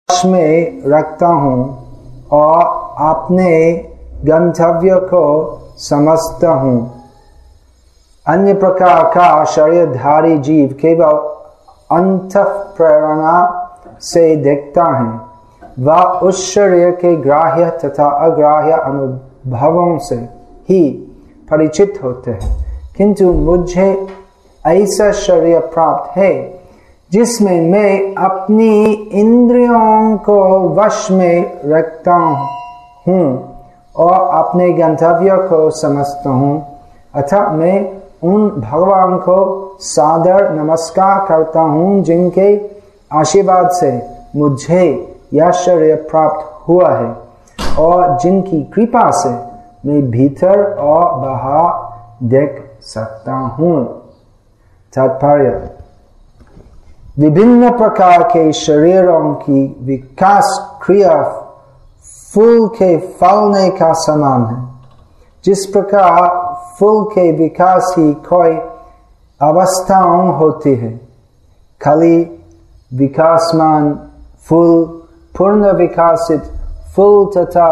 वश में रखता हूँ और अपने गंतव्य को समझता हूँ। अन्य प्रकार का शरीरधारी जीव केवल अंतःप्रेरणा से देखता है। वह उस शरीर के ग्राह्य तथा अग्राह्य अनुभवों से ही परिचित होते हैं, किंतु मुझे ऐसा शरीर प्राप्त है जिसमें मैं अपनी इंद्रियों को वश में रखता हूँ और अपने गंतव्य को समझता हूँ। अतः मैं उन भगवान को सादर नमस्कार करता हूँ जिनके आशीर्वाद से मुझे यह शरीर प्राप्त हुआ है और जिनकी कृपा से मैं भीतर और बाहर देख सकता हूँ। तात्पर्य: विभिन्न प्रकार के शरीरों की विकास क्रिया फूल के फलने का समान है। जिस प्रकार फूल के विकास की कोई अवस्थाएं होती है, खाली विकासमान फूल, पूर्ण विकासित फूल तथा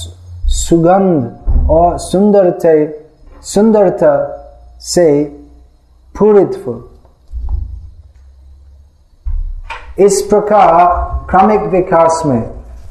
सुगंध और सुंदरता से पूरित फूल। इस प्रकार क्रमिक विकास में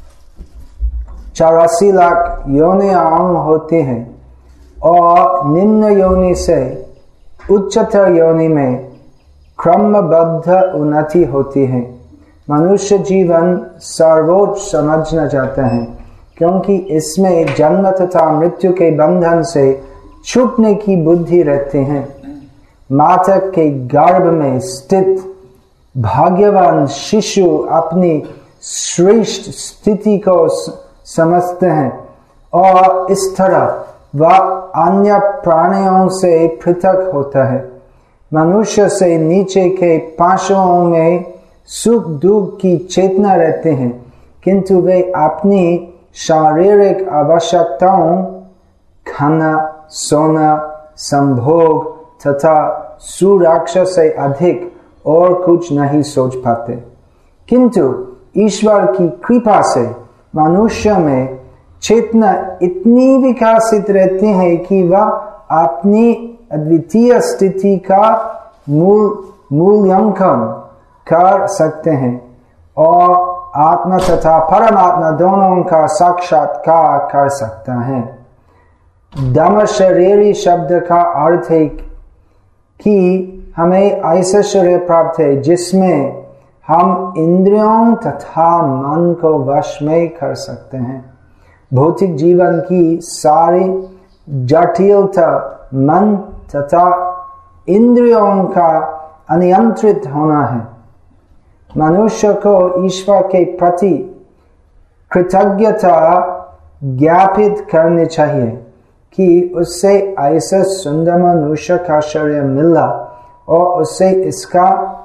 84 लाख योनियां होती हैं और निम्न योनि से उच्चतर योनि में क्रमबद्ध उन्नति होती है। मनुष्य जीवन सर्वोच्च समझना चाहता है क्योंकि इसमें जन्म तथा मृत्यु के बंधन से छूटने की बुद्धि रहती है। माता के गर्भ में स्थित भाग्यवान शिशु अपनी श्रेष्ठ स्थिति को समझते हैं और इस तरह वह अन्य प्राणियों से पृथक होता है। मनुष्य से नीचे के पाशों में सुख दुख की चेतना रहते हैं, किंतु वे अपनी शारीरिक आवश्यकताओं, खाना, सोना, संभोग तथा सुरक्षा से अधिक और कुछ नहीं सोच पाते। किंतु ईश्वर की कृपा से मनुष्य में चेतना इतनी विकसित रहती है कि वह अपनी अद्वितीय स्थिति का मूल्यांकन कर सकते हैं और आत्मा तथा परमात्मा दोनों का साक्षात्कार कर सकता है। दम शरीरी शब्द का अर्थ है कि हमें ऐसा शरीर प्राप्त है जिसमें हम इंद्रियों तथा मन को वश में कर सकते हैं। भौतिक जीवन की सारी जटिलता मन तथा इंद्रियों का अनियंत्रित होना है। मनुष्य को ईश्वर के प्रति कृतज्ञता ज्ञापित करनी चाहिए कि उससे ऐसा सुंदर मनुष्य का शरीर मिला और उससे इसका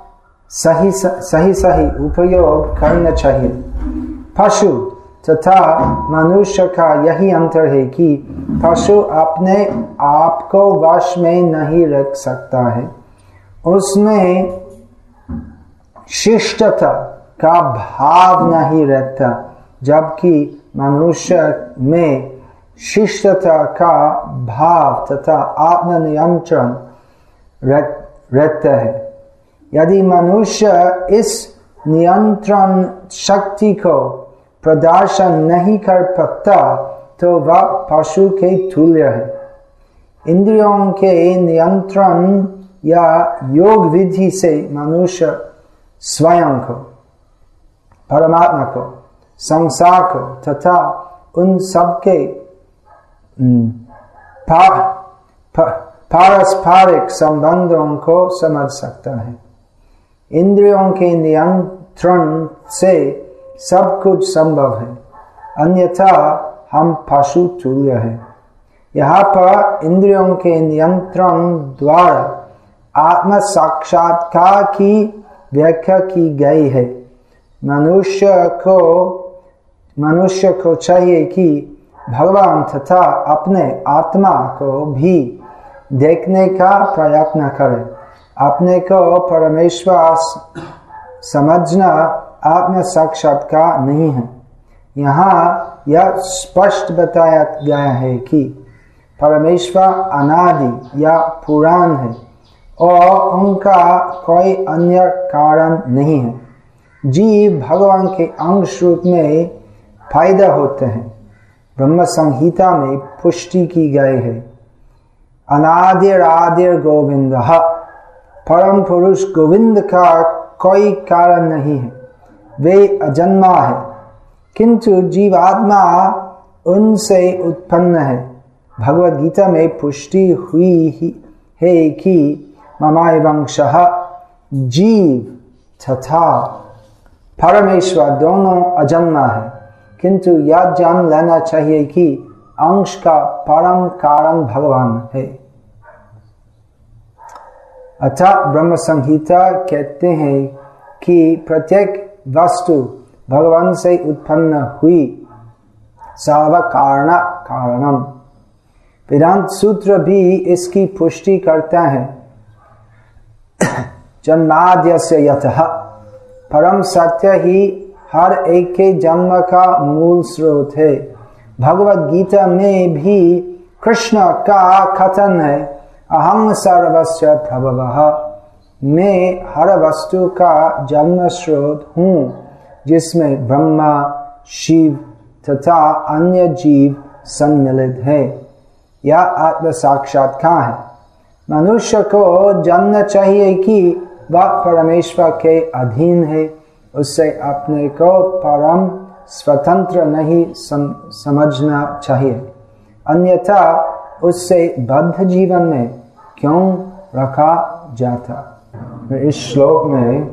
सही उपयोग करना चाहिए। पशु तथा मनुष्य का यही अंतर है कि पशु अपने आप को वश में नहीं रख सकता है, उसमें शिष्टता का भाव नहीं रहता, जबकि मनुष्य में शिष्टता का भाव तथा आत्मनियंत्रण रहता है। यदि मनुष्य इस नियंत्रण शक्ति को प्रदर्शन नहीं कर पाता तो वह पशु के तुल्य है। इंद्रियों के नियंत्रण या योग विधि से मनुष्य स्वयं को, परमात्मा को, संसार को तथा उन सबके पारस्परिक संबंधों को समझ सकता है। इंद्रियों के नियंत्रण से सब कुछ संभव है, अन्यथा हम पशु तुल्य हैं। यहाँ पर इंद्रियों के नियंत्रण द्वारा आत्म साक्षात्कार की व्याख्या की गई है। मनुष्य को चाहिए कि भगवान तथा अपने आत्मा को भी देखने का प्रयत्न करे। अपने को परमेश्वर समझना आत्म साक्षात्कार नहीं है। यहाँ यह स्पष्ट बताया गया है कि परमेश्वर अनादि या पुराण है और उनका कोई अन्य कारण नहीं है। जीव भगवान के अंश रूप में पैदा होते हैं। ब्रह्म संहिता में पुष्टि की गई है, अनादिर आदिर गोविंद, परम पुरुष गोविंद का कोई कारण नहीं है, वे अजन्मा है, किंतु जीवात्मा उनसे उत्पन्न है। भगवद गीता में पुष्टि हुई है कि ममावंशः जीव तथा परमेश्वर दोनों अजन्मा है, किंतु यह जान लेना चाहिए कि अंश का परम कारण भगवान है। अतः ब्रह्म संहिता कहते हैं कि प्रत्येक वस्तु भगवान से उत्पन्न हुई, सर्व कारण कारणम। वेदांत सूत्र भी इसकी पुष्टि करता है। जन्माद्यस्य यतः, परम सत्य ही हर एक के जन्म का मूल स्रोत है। भगवद गीता में भी कृष्ण का कथन है, अहं सर्वस्य प्रभवः, मैं हर वस्तु का जन्म स्रोत हूँ, जिसमें ब्रह्मा, शिव तथा अन्य जीव सम्मिलित है। यह आत्म साक्षात्कार है। मनुष्य को जानना चाहिए कि वह परमेश्वर के अधीन है, उससे अपने को परम स्वतंत्र नहीं समझना चाहिए, अन्यथा उससे बद्ध जीवन में क्यों रखा जाता। इस श्लोक में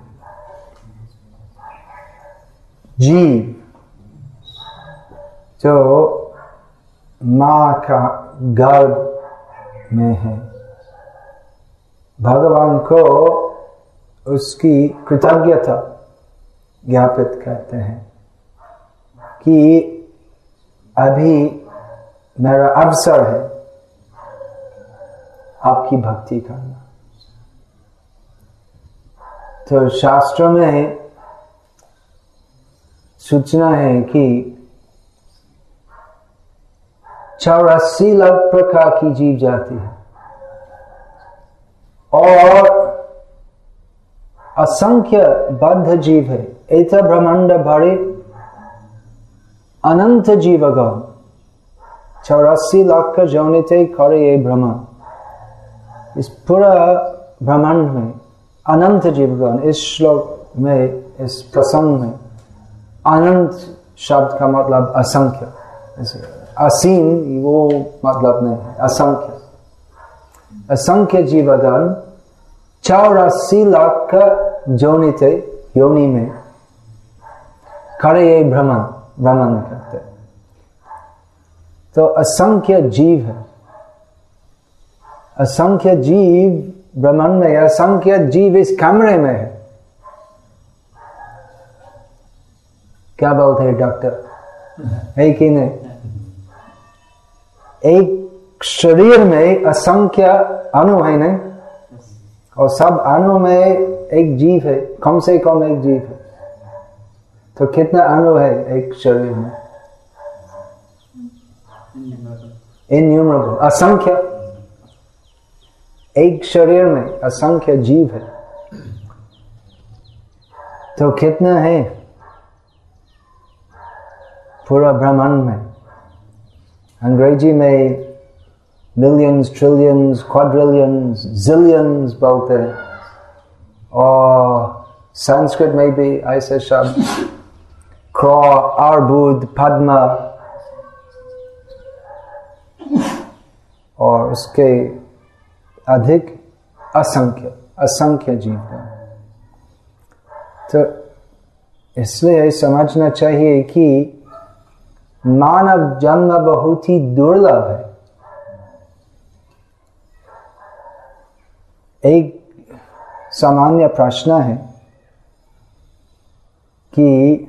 जीव जो माँ का गर्भ में है, भगवान को उसकी कृतज्ञता ज्ञापित करते हैं कि अभी मेरा अवसर है आपकी भक्ति करना। तो शास्त्रों में सूचना है कि 84 लाख प्रकार की जीव जाति है और असंख्य बद्ध जीव है। एत ब्रह्मांड भरे अनंत जीवगण, 84 लाख जोनिते करे ये ब्रह्मांड। इस पूरा ब्रह्मांड में अनंत जीवगण। इस श्लोक में, इस प्रसंग में अनंत शब्द का मतलब असंख्य, असीम वो मतलब नहीं है, असंख्य। असंख्य जीवगण 84 लाख जोनिते योनि में करे ये भ्रमण करते। तो असंख्य जीव है, असंख्य जीव ब्रह्मांड में, असंख्य जीव इस कमरे में है। क्या बोलते हैं डॉक्टर, है कि नहीं? एक शरीर में असंख्य अणु है नहीं, और सब अणु में एक जीव है, कम से कम एक जीव है। तो कितना अणु है एक शरीर में? इन्यूमरेबल, असंख्य। एक शरीर में असंख्य जीव है, तो कितना है पूरा ब्रह्मांड में? अंग्रेजी में मिलियंस, ट्रिलियंस, क्वाड्रिलियंस, जिलियंस बोलते हैं, और संस्कृत में भी ऐसे शब्द क्रो, अर्बुद, पद्मा, और उसके अधिक असंख्य जीव हैं। तो इसलिए समझना चाहिए कि मानव जन्म बहुत ही दुर्लभ है। एक सामान्य प्रश्न है कि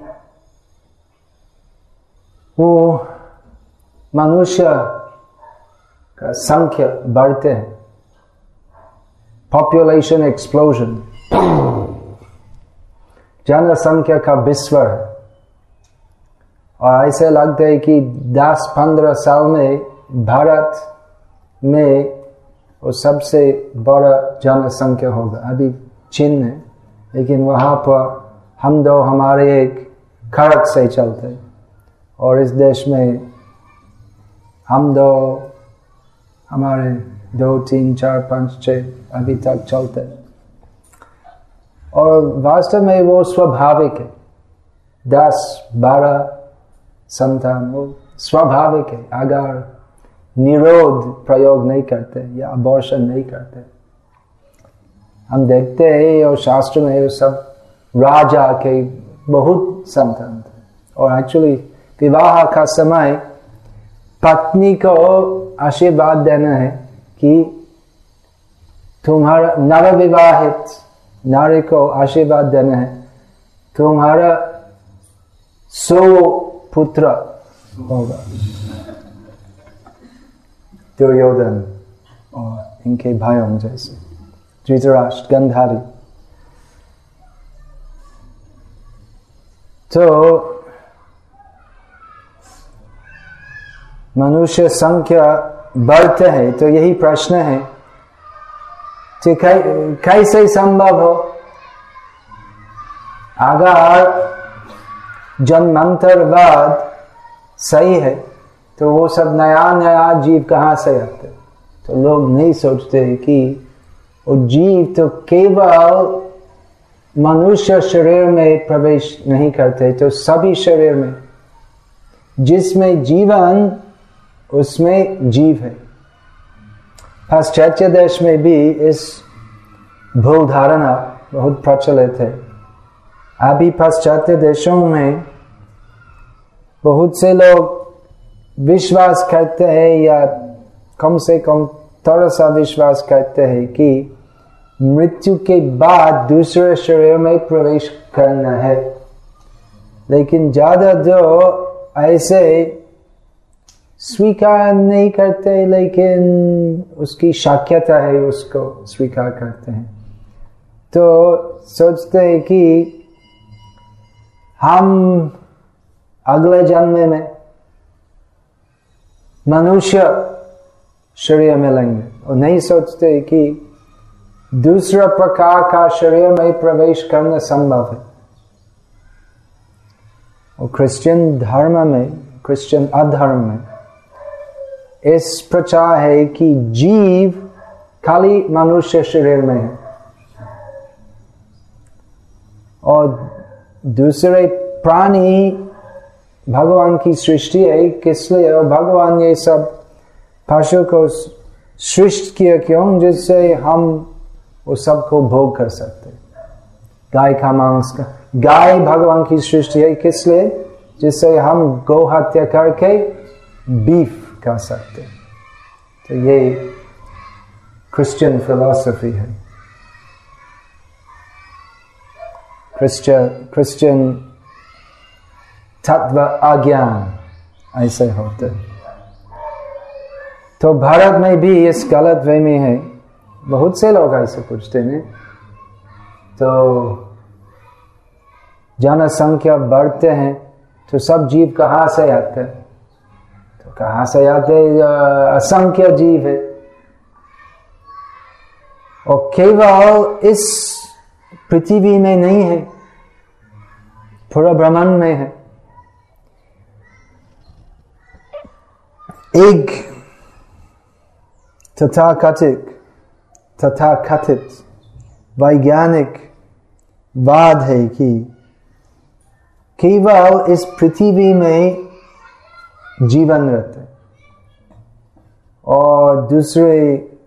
वो मनुष्य का संख्या बढ़ते हैं, पॉपुलेशन एक्सप्लोजन, जनसंख्या का विस्फोट है। और ऐसे लगता है कि 10-15 साल में भारत में वो सबसे बड़ा जनसंख्या होगा। अभी चीन है, लेकिन वहाँ पर हम दो हमारे एक खड़क से चलते हैं, और इस देश में हम दो हमारे 2, 3, 4, 5, 6 अभी तक चलते हैं। और वास्तव में वो स्वाभाविक है, 10-12 संतान वो स्वाभाविक है, अगर निरोध प्रयोग नहीं करते या अबॉर्शन नहीं करते। हम देखते हैं और शास्त्र में वो सब राजा के बहुत संतान थे, और एक्चुअली विवाह का समय पत्नी को आशीर्वाद देना है कि तुम्हारा नवविवाहित नारी को आशीर्वाद देना है, तुम्हारा 100 पुत्र होगा। दुर्योधन और इनके भाइयों जैसे धृतराष्ट्र, गांधारी। तो मनुष्य संख्या बढ़ते है, तो यही प्रश्न है कि कैसे संभव हो? अगर जन्मांतरवाद सही है तो वो सब नया नया जीव कहाँ से आते? तो लोग नहीं सोचते कि वो जीव तो केवल मनुष्य शरीर में प्रवेश नहीं करते, तो सभी शरीर में जिसमें जीवन उसमें जीव है। पाश्चात्य देश में भी इस भूल धारणा बहुत प्रचलित है। अभी पाश्चात्य देशों में बहुत से लोग विश्वास करते हैं, या कम से कम थोड़ा सा विश्वास करते हैं कि मृत्यु के बाद दूसरे शरीर में प्रवेश करना है। लेकिन ज्यादा जो ऐसे स्वीकार नहीं करते, लेकिन उसकी शक्यता है उसको स्वीकार करते हैं। तो सोचते हैं कि हम अगले जन्म में मनुष्य शरीर में लेंगे, और नहीं सोचते कि दूसरा प्रकार का शरीर में प्रवेश करना संभव है। और क्रिश्चियन धर्म में, क्रिश्चियन अधर्म में इस प्रचार है कि जीव खाली मनुष्य शरीर में है, और दूसरे प्राणी भगवान की सृष्टि है। किसलिए? और भगवान ये सब पशु को सृष्टि किया क्यों? जिससे हम वो सबको भोग कर सकते। गाय का मांस का, गाय भगवान की सृष्टि है किसलिए? जिससे हम गौ हत्या करके बीफ खा सकते। तो ये क्रिश्चियन फिलॉसफी है। क्रिश्चियन तत्व अज्ञान ऐसे होते। तो भारत में भी इस गलत वे में है, बहुत से लोग ऐसे पूछते हैं। तो जनसंख्या बढ़ते हैं तो सब जीव कहाँ से आते? तो कहाँ से आते? असंख्य जीव है, और केवल इस पृथ्वी में नहीं है, पूरा ब्रह्मांड में है। एक तथाकथित वैज्ञानिक वाद है कि केवल इस पृथ्वी में जीवन रहता है, और दूसरे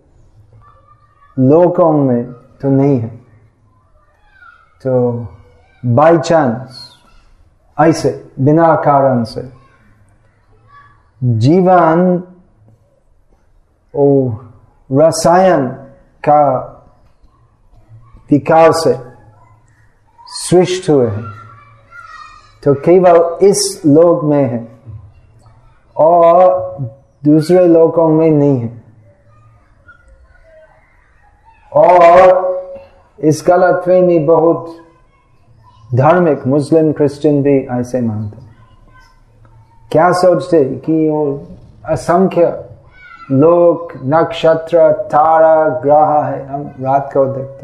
लोकों में तो नहीं है। तो बाय चांस ऐसे बिना कारण से जीवन और रसायन का विकास से सृष्टि हुए हैं, तो केवल इस लोक में है और दूसरे लोकों में नहीं है। और इस गलतफहमी बहुत धार्मिक मुस्लिम क्रिश्चियन भी ऐसे मानते। क्या सोचते कि वो असंख्य लोक नक्षत्र तारा ग्रह है, हम रात को देखते,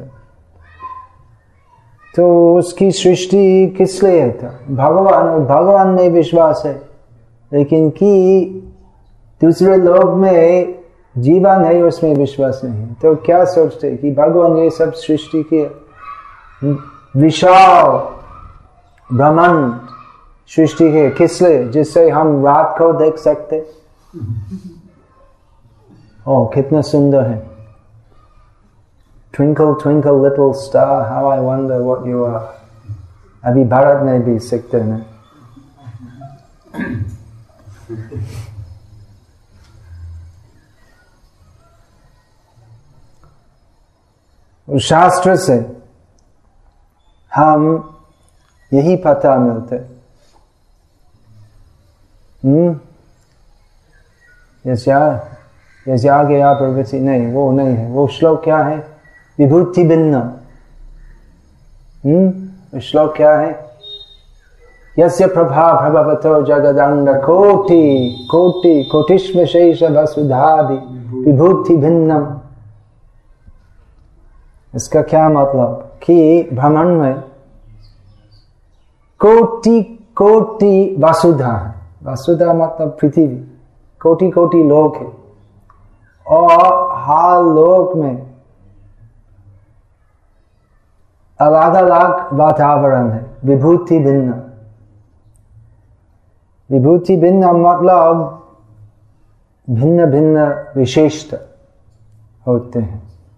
तो उसकी सृष्टि किस लिए था? भगवान में विश्वास है, लेकिन कि दूसरे लोग में जीवन है उसमें विश्वास नहीं। तो क्या सोचते कि भगवान ये सब सृष्टि किया, विशाल ब्रह्मांड सृष्टि है किस लिए? जिससे हम रात को देख सकते। ओह कितना सुंदर है। Twinkle twinkle little star, how I wonder what you are। अभी भारत में भी सीखते हैं। शास्त्र से हम यही पता मिलते। जैसे आगे आप प्रवृत्ति नहीं, वो नहीं है। वो श्लोक क्या है? विभूति भिन्न। श्लोक क्या है? यस्य प्रभा प्रभवतो जगदंड कोटि कोटि कोटिश्व शेष वसुधादि विभूति भिन्नम। इसका क्या मतलब? कि ब्रह्मांड में कोटि कोटि वसुधा है। वसुधा मतलब पृथ्वी, कोटि कोटि लोक है, और हर लोक में अलग अलग वातावरण है। विभूति भिन्न। विभूति भिन्न मतलब भिन्न भिन्न विशेषता होते हैं।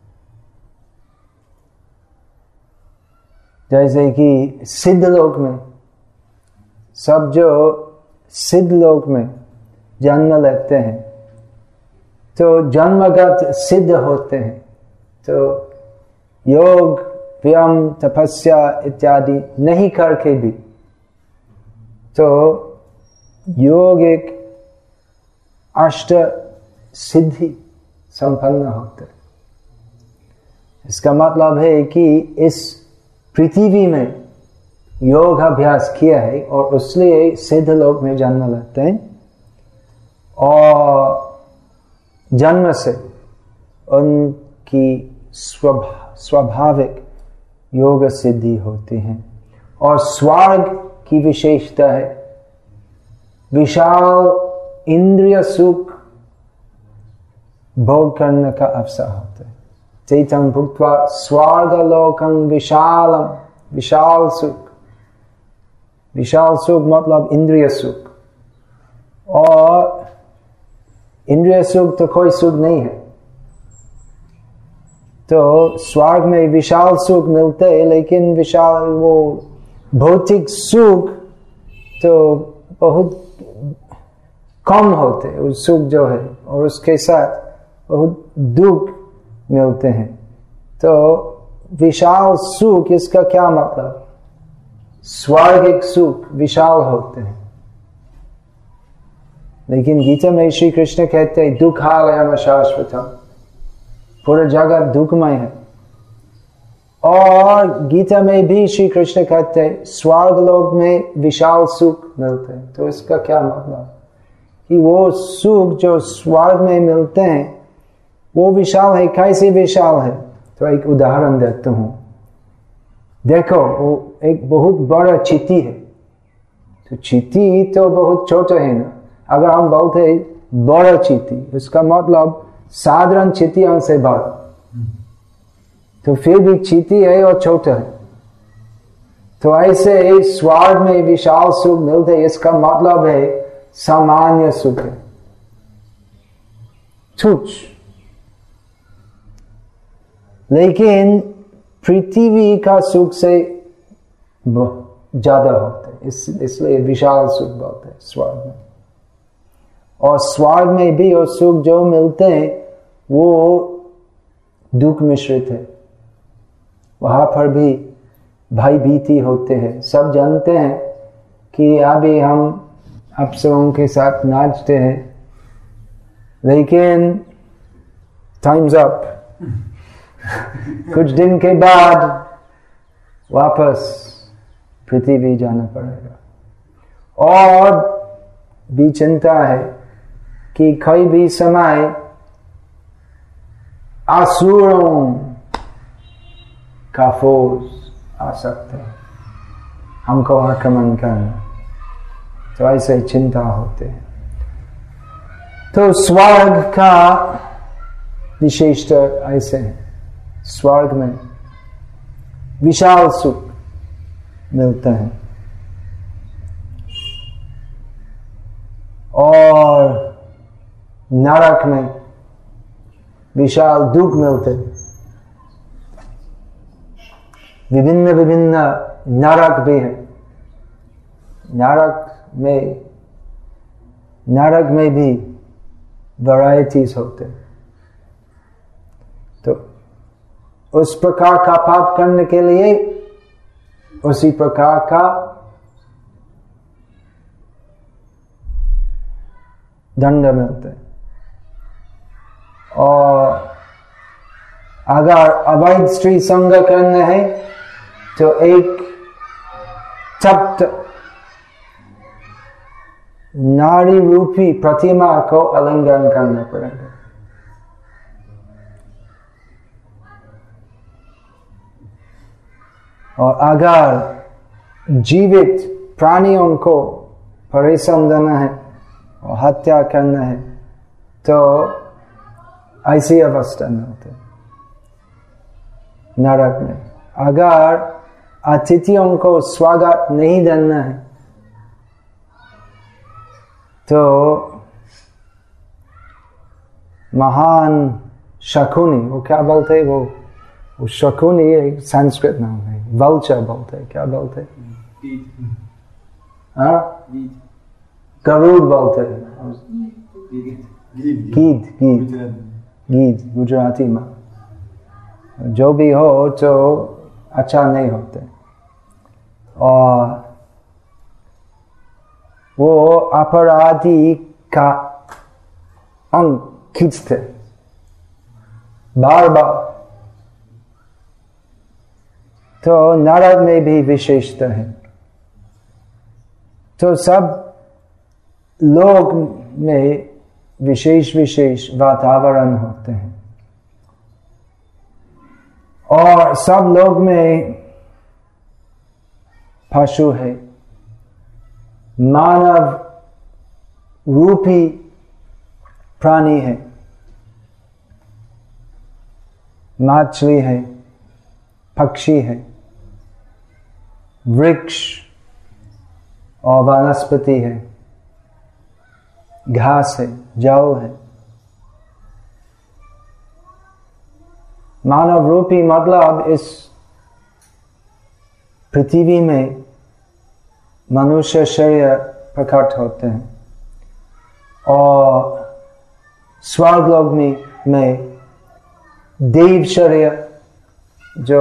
जैसे कि सिद्ध लोक में, सब जो सिद्ध लोक में जन्म लेते हैं तो जन्मगत सिद्ध होते हैं। तो योग व्यायाम तपस्या इत्यादि नहीं करके भी तो योग एक अष्ट सिद्धि संपन्न होते। इसका मतलब है कि इस पृथ्वी में योग अभ्यास किया है और उसलिए सिद्ध लोक में जन्म लेते हैं, और जन्म से उनकी स्वाभाविक योग सिद्धि होती है। और स्वर्ग की विशेषता है विशाल इंद्रिय सुख भोग करने का अवसर होता है। चैतन्य भुक्त्वा स्वर्गलोकं विशालम। विशाल सुख, विशाल सुख मतलब इंद्रिय सुख, और इंद्रिय सुख तो कोई सुख नहीं है। तो स्वर्ग में विशाल सुख मिलते हैं, लेकिन विशाल वो भौतिक सुख तो बहुत कम होते हैं उस सुख जो है, और उसके साथ बहुत दुख मिलते हैं। तो विशाल सुख, इसका क्या मतलब? स्वर्गिक सुख विशाल होते हैं। लेकिन गीता में श्री कृष्ण कहते हैं दुखालयम शाश्वतम, पूरा जगत दुखमय है। और गीता में भी श्री कृष्ण कहते हैं स्वर्ग लोक में विशाल सुख मिलते हैं। तो इसका क्या मतलब? कि वो सुख जो स्वर्ग में मिलते हैं वो विशाल है। कैसे विशाल है? तो एक उदाहरण देता हूं। देखो, वो एक बहुत बड़ा चींटी है। तो चींटी तो बहुत छोटा है ना। अगर हम बोलते हैं बड़ा चींटी, उसका मतलब साधारण चींटियों से बड़ा, तो फिर भी चींटी है और छोटा है। तो ऐसे स्वर्ग में विशाल सुख मिलते, इसका मतलब है सामान्य सुख है, तुच्छ। लेकिन पृथ्वी का सुख से ज्यादा होता है, इसलिए विशाल सुख बोलते हैं स्वर्ग में। और स्वर्ग में भी वो सुख जो मिलते हैं वो दुख मिश्रित है। वहां पर भी भय भीति होते हैं। सब जानते हैं कि अभी हम अप्सरों के साथ नाचते हैं, लेकिन टाइम्स अप। कुछ दिन के बाद वापस पृथ्वी जाना पड़ेगा। और भी चिंता है कि कोई भी समय असुरों का फौज आ सकते हैं हमको आक्रमण करना, तो ऐसे चिंता होते हैं। तो स्वर्ग का विशेषता ऐसे है, स्वर्ग में विशाल सुख मिलता है और नरक में विशाल दुख मिलते हैं। विभिन्न विभिन्न नरक भी है, नरक में भी वैरायटीज होते हैं। तो उस प्रकार का पाप करने के लिए उसी प्रकार का दंड मिलता है। और अगर अवैध स्त्री संग करना है तो एक तप्त नारी रूपी प्रतिमा को आलिंगन करना पड़ेगा। और अगर जीवित प्राणियों को परेशान देना है और हत्या करना है तो ऐसी अवस्था में होते नरक में। अगर अतिथियों को स्वागत नहीं देना है तो महान शकुनी, वो क्या बोलते, वो शकुनी एक संस्कृत नाम है, वल्चर बोलते, क्या बोलते, गरुड़ बोलते, गीद गुजराती में। जो भी हो तो अच्छा नहीं होते। और वो अपराधी का अंग खींचते बार बार। तो नरक में भी विशेषता है। तो सब लोग में विशेष विशेष वातावरण होते हैं और सब लोग में पशु है, मानव रूपी प्राणी है, मछली है, पक्षी है, वृक्ष और वनस्पति है, घास है, जल है। मानव रूपी मतलब इस पृथ्वी में मनुष्य शरीर प्रकट होते हैं और स्वर्गलोक में देव शरीर जो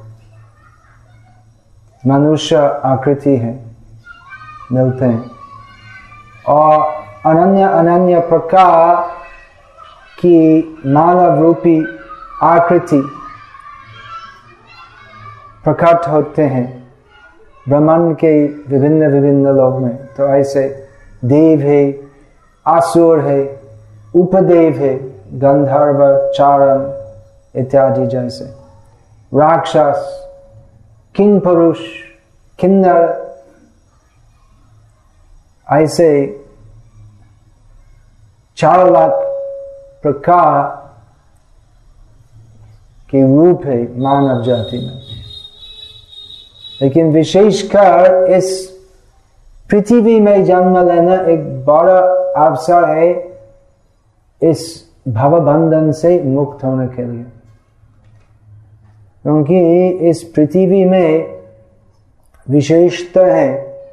मनुष्य आकृति है मिलते हैं और अनन्य अनन्य प्रकार की मानव रूपी आकृति प्रकट होते हैं ब्रह्मांड के विभिन्न विभिन्न लोक में। तो ऐसे देव है, असुर है, उपदेव है, गंधर्व, चारण इत्यादि, जैसे राक्षस, किंग पुरुष, किन्नर, ऐसे 4 लाख प्रकार के रूप है मानव जाति में। लेकिन विशेषकर इस पृथ्वी में जन्म लेना एक बड़ा अवसर है इस भवबंधन से मुक्त होने के लिए, क्योंकि इस पृथ्वी में विशेषता है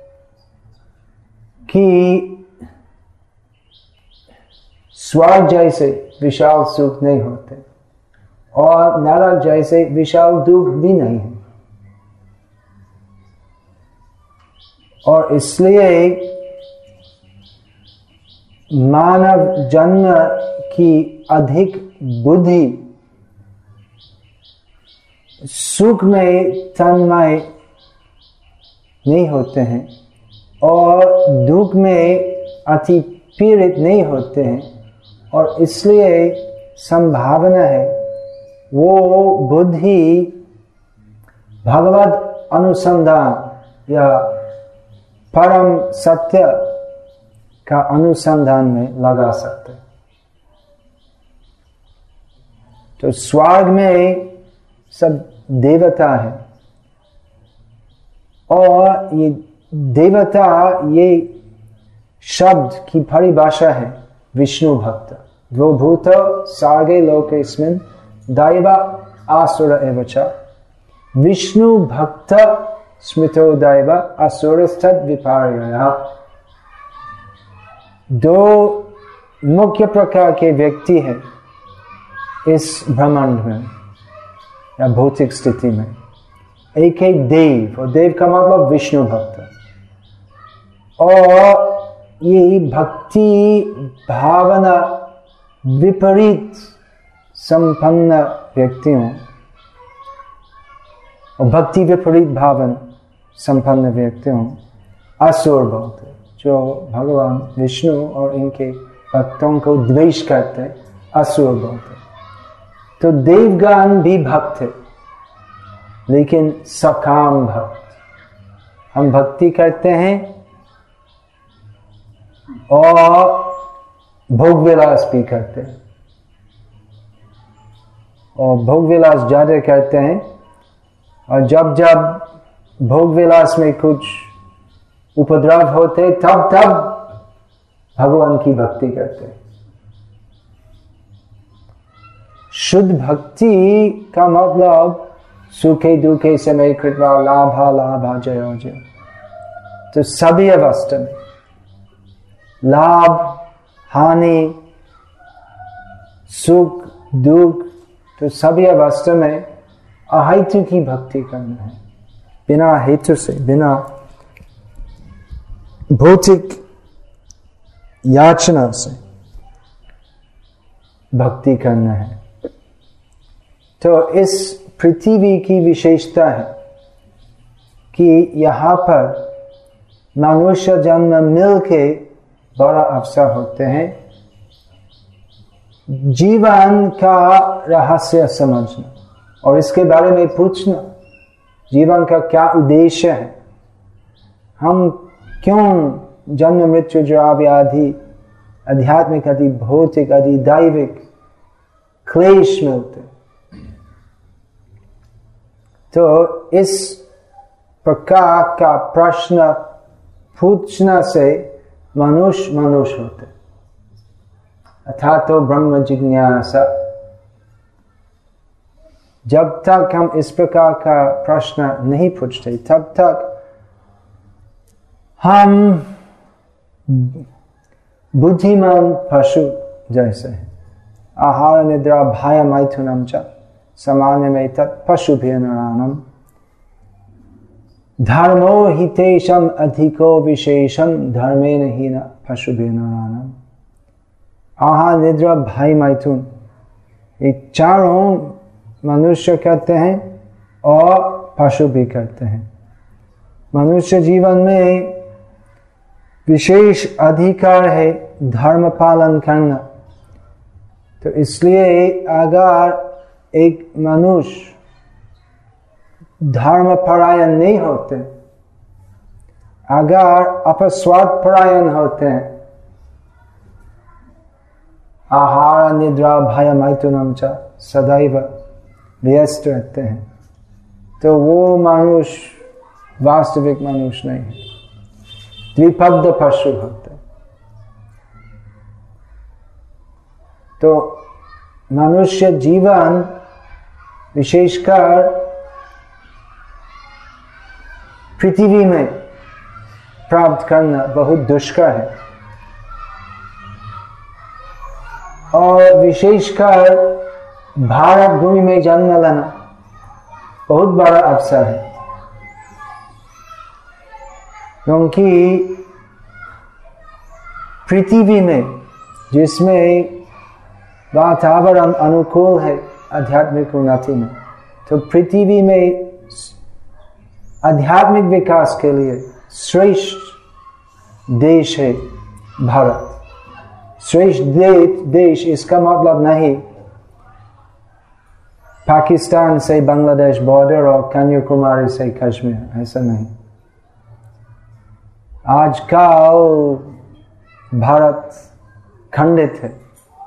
कि स्वर्ग जैसे विशाल सुख नहीं होते और नरक जैसे विशाल दुख भी नहीं है। और इसलिए मानव जन्म की अधिक बुद्धि सुख में तन्मय नहीं होते हैं और दुख में अति पीड़ित नहीं होते हैं, और इसलिए संभावना है वो बुद्धि भगवत अनुसंधान या परम सत्य का अनुसंधान में लगा सकते। तो स्वर्ग में सब देवता है, और ये देवता ये शब्द की परिभाषा है विष्णु भक्त। द्वौ भूत सर्गे लोकेस्मिन् दैव आसुर एव च विष्णु भक्त स्मृतो दैव असुरस्तद विपर्ययः। दो मुख्य प्रकार के व्यक्ति हैं इस ब्रह्मांड में या भौतिक स्थिति में। एक है देव, और देव का मतलब विष्णु भक्त, और ये भक्ति भावना विपरीत संपन्न व्यक्तियों और भक्ति विपरीत भावना संपन्न व्यक्तियों असुर बोलते, जो भगवान विष्णु और इनके भक्तों को द्वेष करते, असुर बोलते। तो देवगण भी भक्त है, लेकिन सकाम भक्त। हम भक्ति करते हैं और भोग विलास भी करते हैं, और भोग विलास ज्यादा करते हैं, और जब जब भोग विलास में कुछ उपद्रव होते तब तब भगवान की भक्ति करते हैं। शुद्ध भक्ति का मतलब सुखे दुखे समय कृत्वा लाभा लाभा जयो जय। तो सभी अवस्था में लाभ हानि सुख दुख, तो सभी अवस्था में अहेतु की भक्ति करना है, बिना हेतु से, बिना भौतिक याचना से भक्ति करना है। तो इस पृथ्वी की विशेषता है कि यहाँ पर मनुष्य जन्म मिलके बड़ा अवसर होते हैं जीवन का रहस्य समझना और इसके बारे में पूछना, जीवन का क्या उद्देश्य है, हम क्यों जन्म मृत्यु जरा व्याधि आध्यात्मिक आदि भौतिक आदि दैविक क्लेश मिलते। तो इस प्रकार का प्रश्न पूछना से मनुष्य मनुष्य होते, अर्थात तो ब्रह्म जिज्ञासा। जब तक हम इस प्रकार का प्रश्न नहीं पूछते तब तक हम बुद्धिमान पशु जैसे हैं। आहार निद्रा भय मैथुनम च सामान्य में तत् पशुभिः नराणाम् धर्मो हितेशम अधिको विशेषम धर्मेण हीन पशुभिः नराणाम्। आहार निद्रा भय मैथुन, ये चारों मनुष्य करते हैं और पशु भी करते हैं। मनुष्य जीवन में विशेष अधिकार है धर्म पालन करना। तो इसलिए अगर एक मनुष्य धर्म परायण नहीं होते, अगर अपस्वार्थ परायण होते हैं, आहार निद्रा भय मैथुनम च सदैव व्यस्त रहते हैं, तो वो मनुष्य वास्तविक मनुष्य नहीं है, द्विपद पशु होते। तो मनुष्य जीवन विशेषकर पृथ्वी में प्राप्त करना बहुत दुष्कर है, और विशेषकर भारत भूमि में जन्म लेना बहुत बड़ा अवसर है, क्योंकि पृथ्वी में जिसमें वातावरण अनुकूल है आध्यात्मिक उन्नति में, तो पृथ्वी में आध्यात्मिक विकास के लिए श्रेष्ठ देश है भारत। श्रेष्ठ देश इसका मतलब नहीं पाकिस्तान से बांग्लादेश बॉर्डर और कन्याकुमारी से कश्मीर, ऐसा नहीं। आजकल भारत खंडित है,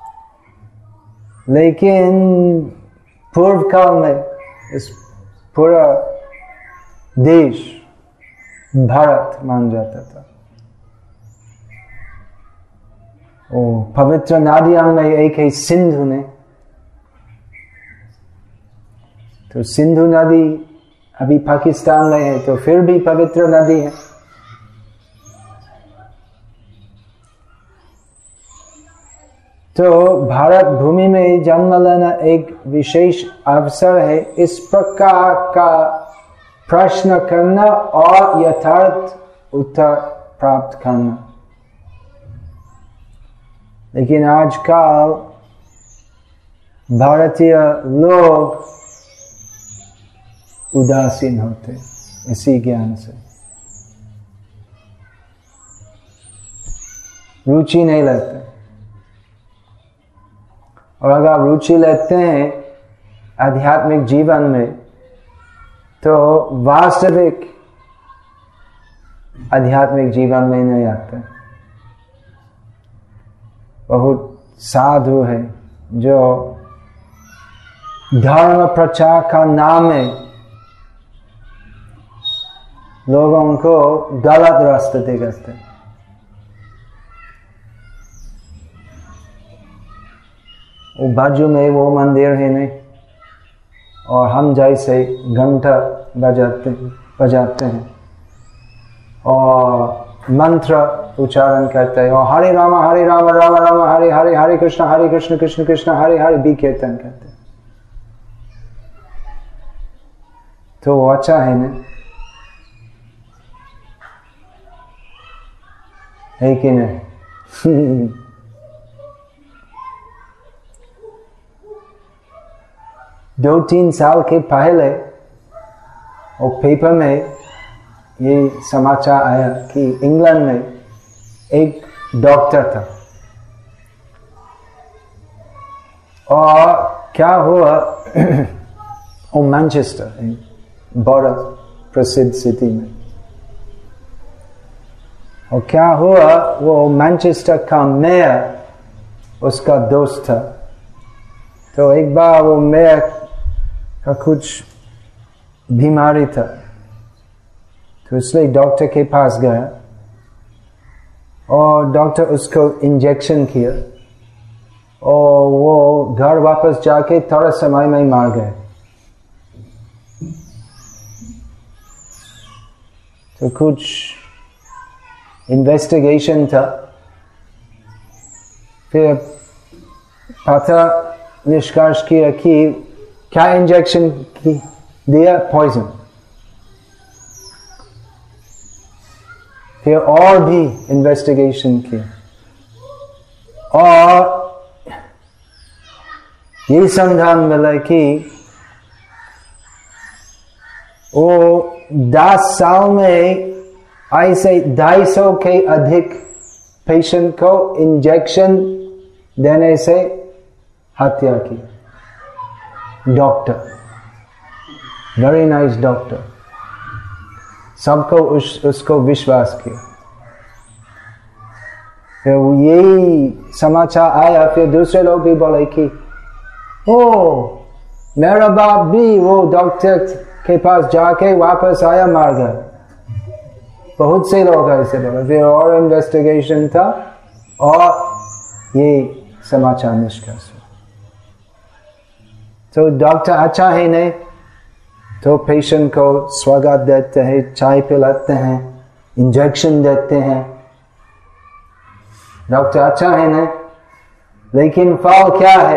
लेकिन पूर्व काल में इस पूरा देश भारत मान जाता था। पवित्र नदियों में एक है सिंधु ने, तो सिंधु नदी अभी पाकिस्तान में है, तो फिर भी पवित्र नदी है। तो भारत भूमि में जन्म लेना एक विशेष अवसर है इस प्रकार का प्रश्न करना और यथार्थ उत्तर प्राप्त करना। लेकिन आजकल भारतीय लोग उदासीन होते इसी ज्ञान से, रुचि नहीं लेते। और अगर रुचि लेते हैं आध्यात्मिक जीवन में, तो वास्तविक आध्यात्मिक जीवन में नहीं आते। बहुत साधु है जो धर्म प्रचार का नाम में लोगों को गलत रास्ते दिखाते। वो बाजू में वो मंदिर है नहीं, और हम जैसे घंटा बजाते हैं और मंत्र उच्चारण करते हैं और हरे राम राम राम हरे हरे, हरे कृष्ण कृष्ण कृष्ण हरे हरे भी कीर्तन करते हैं। तो वो अच्छा है ना, है कि नहीं? दो तीन साल के पहले और पेपर में ये समाचार आया कि इंग्लैंड में एक डॉक्टर था, और क्या हुआ वो मैनचेस्टर, बड़ा प्रसिद्ध सिटी में, और क्या हुआ वो मैनचेस्टर का मेयर उसका दोस्त था। तो एक बार वो मेयर का कुछ बीमारी था, तो इसलिए डॉक्टर के पास गया और डॉक्टर उसको इंजेक्शन किया और वो घर वापस जाके थोड़ा समय में मार गए। तो कुछ इन्वेस्टिगेशन था, फिर पता निष्कर्ष किया कि क्या इंजेक्शन दिया, पॉइजन। फिर और भी इन्वेस्टिगेशन किया और ये संधान मिला कि वो 10 साल में ऐसे 250 के अधिक पेशेंट को इंजेक्शन देने से हत्या की। डॉक्टर, वेरी नाइस डॉक्टर, सबको उसको विश्वास किया। फिर यही समाचार आया, फिर दूसरे लोग भी बोले कि ओ मेरा बाप भी वो डॉक्टर के पास जाके वापस आया, मार गया। बहुत से लोग ऐसे बोले। फिर और इन्वेस्टिगेशन था और ये समाचार निष्कर्ष। तो डॉक्टर अच्छा है नहीं, तो पेशेंट को स्वागत देते हैं, चाय पिलाते हैं, इंजेक्शन देते हैं। डॉक्टर अच्छा है नहीं, लेकिन फल क्या है?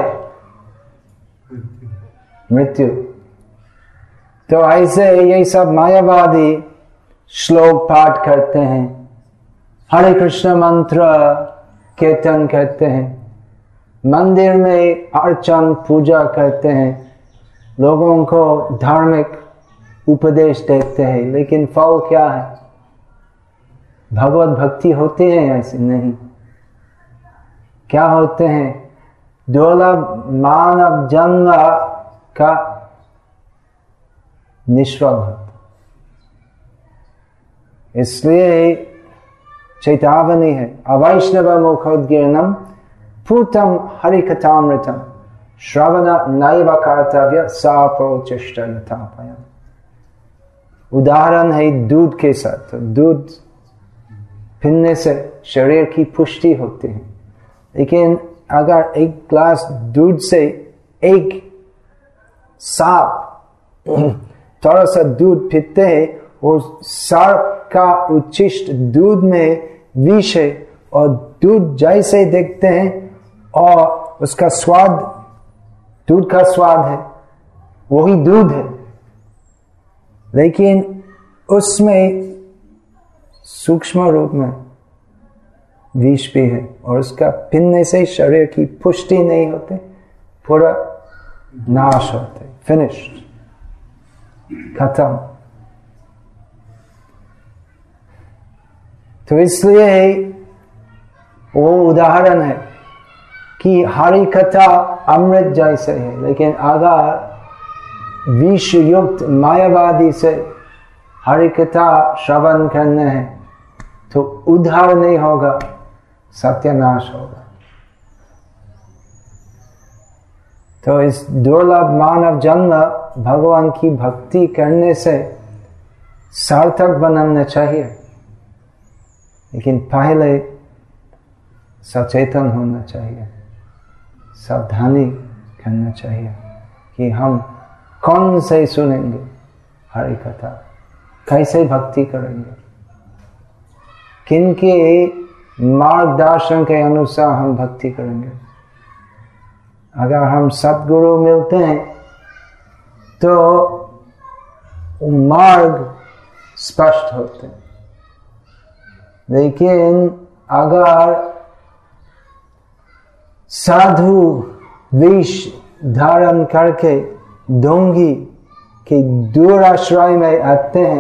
मृत्यु। तो ऐसे ये सब मायावादी श्लोक पाठ करते हैं, हरे कृष्ण मंत्र कीर्तन करते हैं, मंदिर में अर्चन पूजा करते हैं, लोगों को धार्मिक उपदेश देते हैं, लेकिन फल क्या है? भगवत भक्ति होती है ऐसे नहीं। क्या होते हैं? दुर्लभ मानव जन्म का निष्फल होता। इसलिए चैतावनी है, अवैष्णव मुखोद्गीर्णम पूतम हरिकथामृतम श्रवण नैव कर्तव्य साप्रोचिष्ट यथापयम्। उदाहरण है दूध के साथ। तो दूध पीने से शरीर की पुष्टि होती है, लेकिन अगर एक ग्लास दूध से एक सांप थोड़ा सा दूध पीते हैं, और सांप का उच्छिष्ट दूध में विष है और दूध जैसे देखते हैं और उसका स्वाद, दूध का स्वाद है, वही दूध है, लेकिन उसमें सूक्ष्म रूप में विष भी है, और उसका पीने से शरीर की पुष्टि नहीं होते, पूरा नाश होते, फिनिश्ड, खत्म। तो इसलिए वो उदाहरण है कि हरि कथा अमृत जैसे है, लेकिन अगर विष युक्त मायावादी से हरि कथा श्रवण करने हैं तो उद्धार नहीं होगा, सत्यानाश होगा। तो इस दुर्लभ मानव जन्म भगवान की भक्ति करने से सार्थक बनाना चाहिए, लेकिन पहले सचेतन होना चाहिए, सावधानी करना चाहिए कि हम कौन से सुनेंगे हरि कथा, कैसे भक्ति करेंगे, किनके मार्गदर्शन के अनुसार हम भक्ति करेंगे। अगर हम सद्गुरु मिलते हैं तो मार्ग स्पष्ट होते हैं, लेकिन अगर साधु वेश धारण करके ढोंगी के दूर आश्रय में आते हैं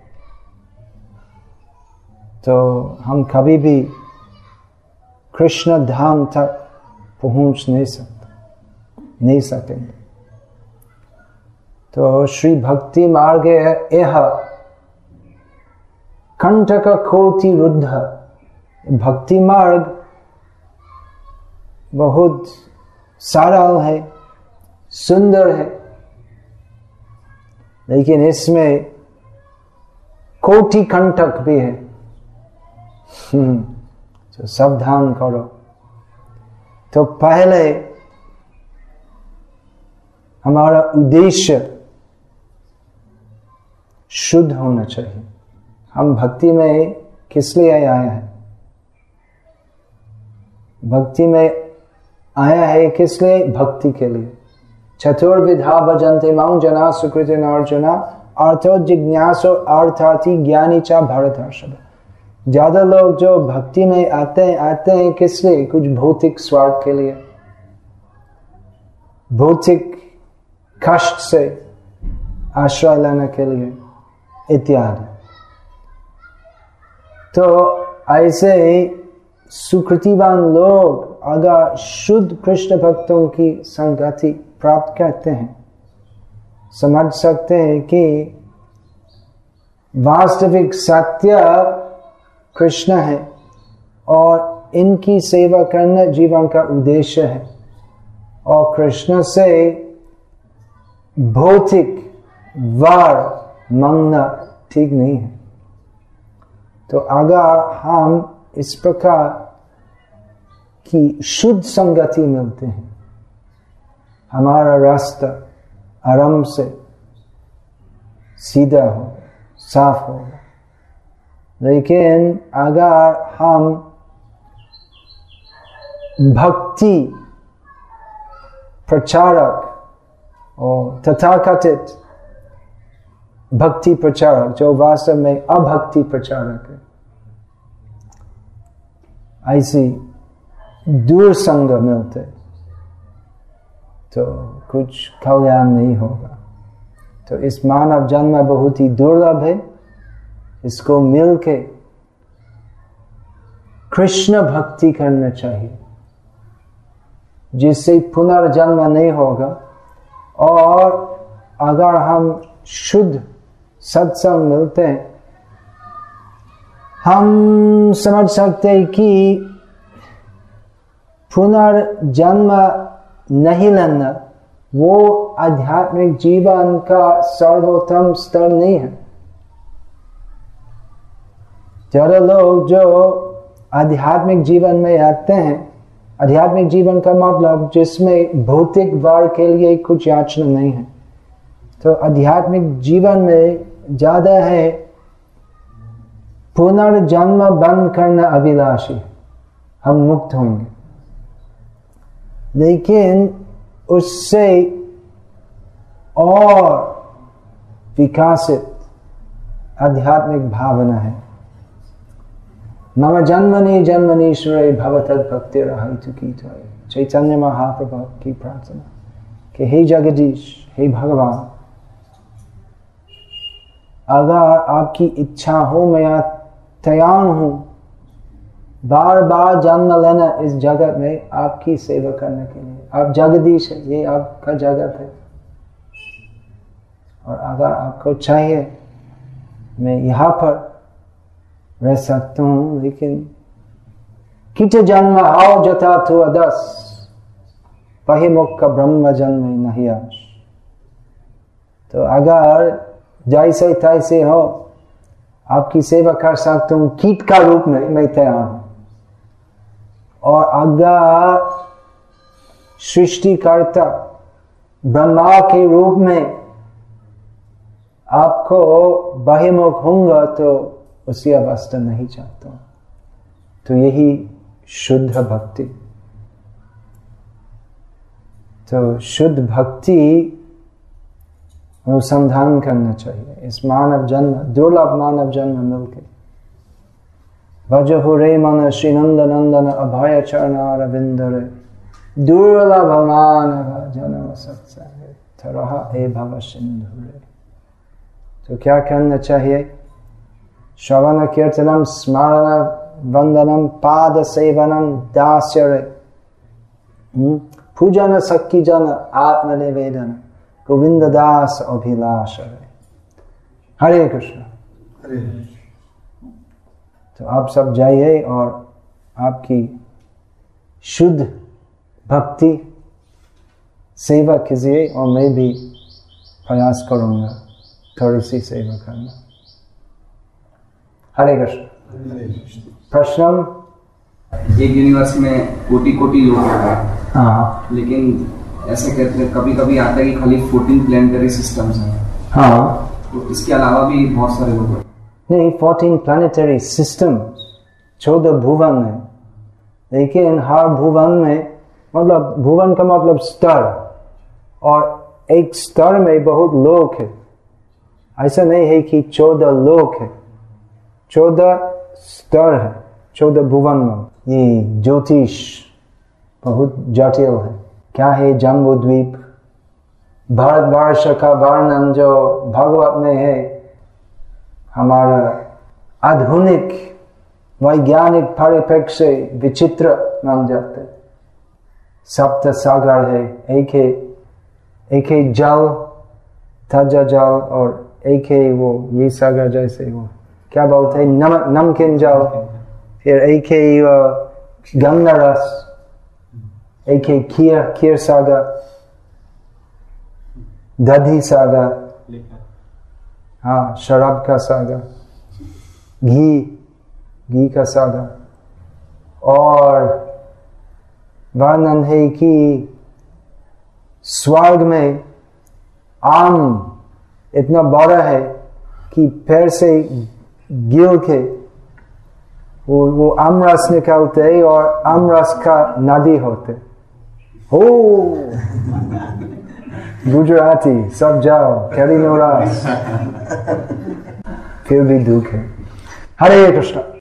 तो हम कभी भी कृष्ण धाम तक पहुंच नहीं सकेंगे। तो श्री भक्ति मार्ग यह कंटक कोटि रुद्ध, भक्ति मार्ग बहुत सरल है, सुंदर है, लेकिन इसमें कोटि कंटक भी है, तो सावधान करो। तो पहले हमारा उद्देश्य शुद्ध होना चाहिए। हम भक्ति में किस लिए आए हैं? भक्ति में आया है किस लिए? भक्ति के लिए। चतुर्विधा भजन्ते मां जना सुकृतिन अर्जुना अर्थो जिज्ञासो अर्थार्थी ज्ञानी च भरतर्षभ। ज्यादा लोग जो भक्ति में आते हैं किस लिए? कुछ भौतिक स्वार्थ के लिए, भौतिक कष्ट से आश्रय लेने के लिए इत्यादि। तो ऐसे सुकृतिवान लोग अगर शुद्ध कृष्ण भक्तों की संगति प्राप्त करते हैं, समझ सकते हैं कि वास्तविक सत्य कृष्ण है और इनकी सेवा करना जीवन का उद्देश्य है, और कृष्ण से भौतिक वार मांगना ठीक नहीं है। तो अगर हम इस प्रकार की शुद्ध संगति मिलते हैं, हमारा रास्ता आराम से सीधा हो, साफ होगा। लेकिन अगर हम भक्ति प्रचारक और तथाकथित भक्ति प्रचारक जो वास्तव में अभक्ति प्रचारक है, ऐसी दूर संग मिलते तो कुछ कल्याण नहीं होगा। तो इस मानव जन्म बहुत ही दुर्लभ है। इसको मिलके कृष्ण भक्ति करना चाहिए, जिससे पुनर्जन्म नहीं होगा। और अगर हम शुद्ध सत्संग मिलते हैं, हम समझ सकते हैं कि पुनर्जन्म नहीं लेना वो आध्यात्मिक जीवन का सर्वोत्तम स्तर नहीं है। ज्यादा लोग जो आध्यात्मिक जीवन में आते हैं, आध्यात्मिक जीवन का मतलब जिसमें भौतिक वर्ग के लिए कुछ याचना नहीं है, तो आध्यात्मिक जीवन में ज्यादा है पुनर्जन्म बंद करना अभिलाषी, हम मुक्त होंगे। लेकिन उससे और विकसित आध्यात्मिक भावना है। मम जन्मनि जन्मनीश्वरे भवतद भक्तिरहितु कीतो। चैतन्य महाप्रभु की प्रार्थना कि हे जगदीश, हे भगवान, अगर आपकी इच्छा हो मैं तैयार हूं बार बार जन्म लेना इस जगत में आपकी सेवा करने के लिए। आप जगदीश है, ये आपका जगत है, और अगर आपको चाहिए मैं यहाँ पर रह सकता हूँ, लेकिन किट जन्म आओ जथा तु अदस पहिमुख का ब्रह्म जन्म नहीं आश। तो अगर जैसे तैसे हो आपकी सेवा कर सकता हूँ, कीट का रूप में मैं तैयार हूं। और अगर सृष्टिकर्ता ब्रह्मा के रूप में आपको बहिमुख होंगे तो उसी अवस्था नहीं चाहता हूं। तो यही शुद्ध भक्ति। तो शुद्ध भक्ति अनुसंधान करना चाहिए इस मानव जन्म, दुर्लभ मानव जन्म मिलके। भजहु रे मन श्री नंद नंदन अभय चरणारविंद रे, दुर्लभ मानव जन्म सत्संग तरह ए भव सिंधु रे। तो क्या करना चाहिए? श्रवण कीर्तनम स्मरण वंदनम पाद सेवनम दास्य रे, पूजन सखी जन आत्मनिवेदन गोविंद दास अभिलाष रे। हरे कृष्ण। तो आप सब जाइए और आपकी शुद्ध भक्ति सेवा कीजिए, और मैं भी प्रयास करूंगा थोड़ी सी सेवा करना। हरे कृष्ण। प्रश्न? एक यूनिवर्स में कोटि कोटि लोग हैं, हाँ, लेकिन ऐसे कहते हैं कभी कभी आता है कि खाली 14 प्लैनेटरी सिस्टम्स हैं। हाँ, तो इसके अलावा भी बहुत सारे लोग हैं। नहीं, 14 प्लैनेटरी सिस्टम, 14 भुवन है, लेकिन हर भुवन में, मतलब भुवन का मतलब स्तर, और एक स्तर में बहुत लोग है। ऐसा नहीं है कि 14 लोग है, 14 स्तर है 14 भुवन में। ये ज्योतिष बहुत जटिल है। क्या है जम्बू द्वीप? भारतवर्ष का वर्णन जो भागवत में है, हमारा आधुनिक वैज्ञानिक परिप्रेक्ष्य से विचित्र मान जाते। सप्त सागर है, एक है जल, ताजा जल, और एक है वो ये सागर जैसे वो क्या बोलते हैं, नमकीन जल। फिर एक है गंगा रस, एक है खीर सागर, दधी सागर, हाँ, शराब का सागर, घी का सागर। और वर्णन है कि स्वर्ग में आम इतना बड़ा है कि पैर से गिर के वो आमरस निकालते और आमरस का नदी होते। हो गुजराती सब जाओ, कैरी नो रस। फिर भी दुख है। हरे कृष्ण।